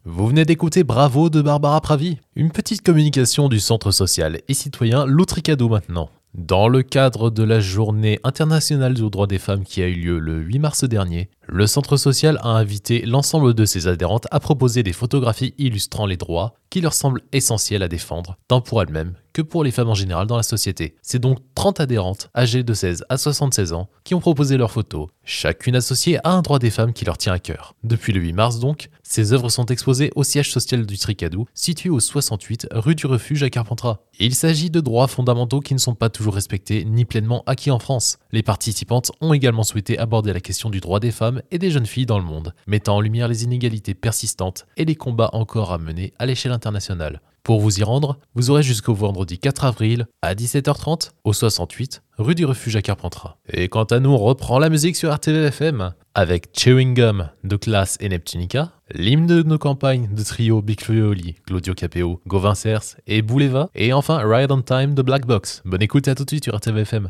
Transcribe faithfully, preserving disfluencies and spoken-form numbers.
Vous venez d'écouter Bravo de Barbara Pravi, une petite communication du Centre social et citoyen Loutricado maintenant. Dans le cadre de la Journée internationale des droits des femmes qui a eu lieu le huit mars dernier, le Centre social a invité l'ensemble de ses adhérentes à proposer des photographies illustrant les droits qui leur semblent essentiels à défendre, tant pour elles-mêmes que pour les femmes en général dans la société. C'est donc trente adhérentes âgées de seize à soixante-seize ans qui ont proposé leurs photos, chacune associée à un droit des femmes qui leur tient à cœur. Depuis le huit mars donc, ces œuvres sont exposées au siège social du Tricadou, situé au soixante-huit rue du Refuge à Carpentras. Il s'agit de droits fondamentaux qui ne sont pas toujours respectés ni pleinement acquis en France. Les participantes ont également souhaité aborder la question du droit des femmes et des jeunes filles dans le monde, mettant en lumière les inégalités persistantes et les combats encore à mener à l'échelle internationale. Pour vous y rendre, vous aurez jusqu'au vendredi quatre avril à dix-sept heures trente au soixante-huit rue du Refuge à Carpentras. Et quant à nous, on reprend la musique sur R T V F M avec Chewing Gum de Classe et Neptunica, l'hymne de nos campagnes de trio Big Flo et Oli, Claudio Capéo, Gauvin Cers et Bouleva, et enfin Ride on Time de Black Box. Bonne écoute et à tout de suite sur R T V F M.